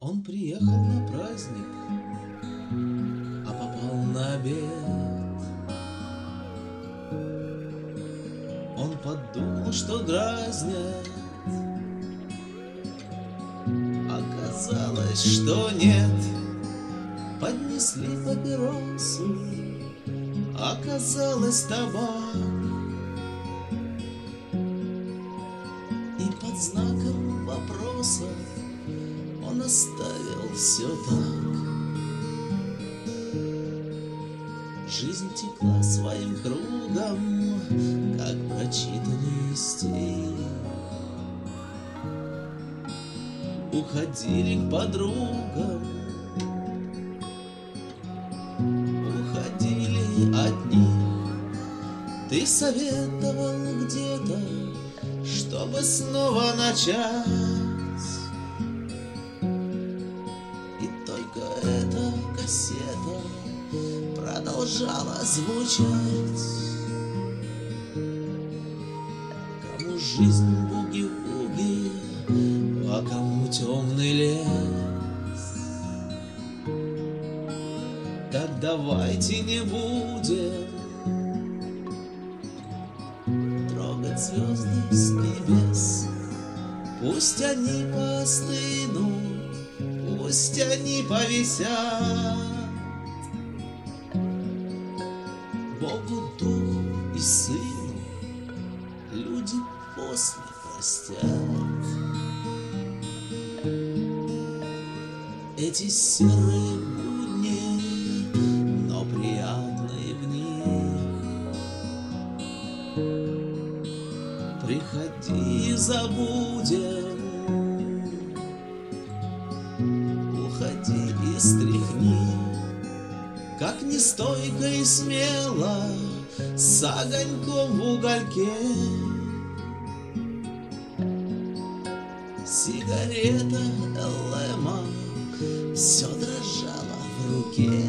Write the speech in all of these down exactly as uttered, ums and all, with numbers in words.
Он приехал на праздник, а попал на обед. Он подумал, что дразнят, оказалось, что нет. Поднесли папиросу, оказалось табак. И под знаком вопроса он оставил все так. Жизнь текла своим кругом, как прочитанный стих. Уходили к подругам, уходили от них. Ты советовал где-то, чтобы снова начать. И только эта кассета продолжала звучать. Кому жизнь буги-вуги, а кому темный лес. Так давайте не будем трогать звезды с небес. Пусть они постынут, пусть они повисят. Богу, Духу и Сыну люди после простят. Эти серые будни, но приятные в них. Приходи и забудем, уходи и стряхни, как нестойко и смело, с огоньком в угольке. Сигарета Элэма все дрожало в руке.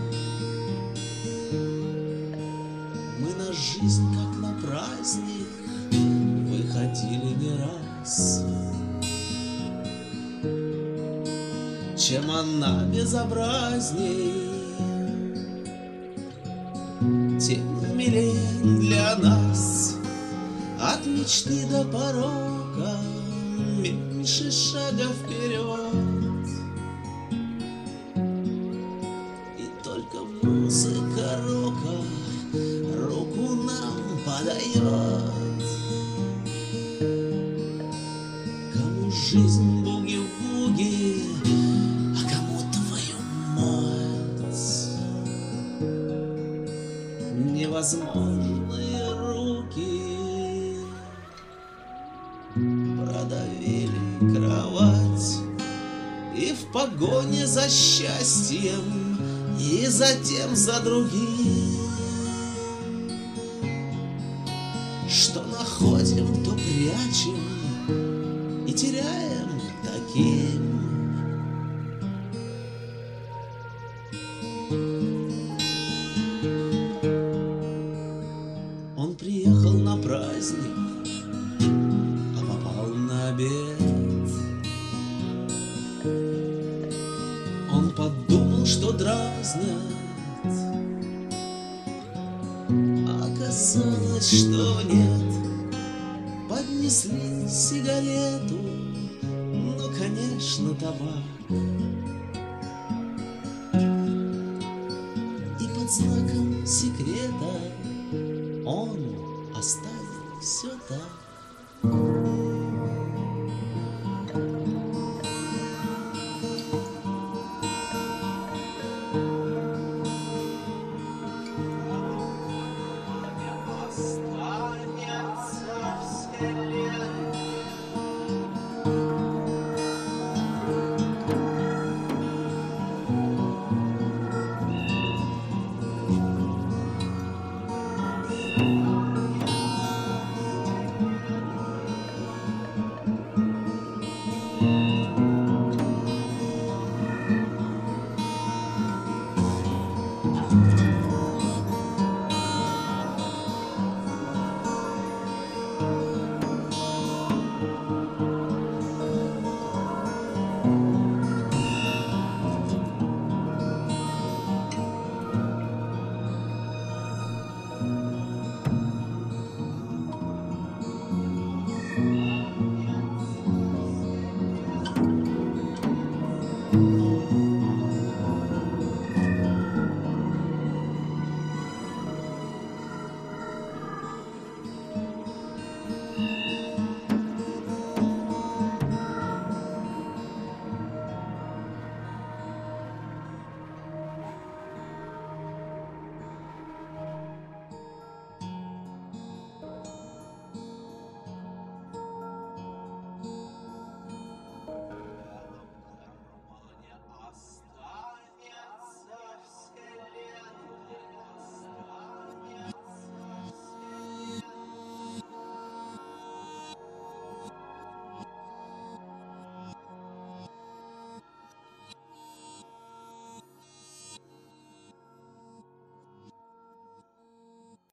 Мы на жизнь, как на праздник, выходили не раз. Чем она безобразней, тем милее для нас. От мечты до порока меньше шага вперед. И только музыка рока руку нам подает. Кому жизнь буги-вуги, а кому твою мать. Невозможные руки продавили кровать. И в погоне за счастьем, и затем за другим. Что находим, то прячем и теряем таким. Он приехал на праздник, а попал на обед. Он подумал, что дразнят, оказалось, что нет. Поднесли сигарету, ну, конечно, табак. И под знаком секрета он оставил все так.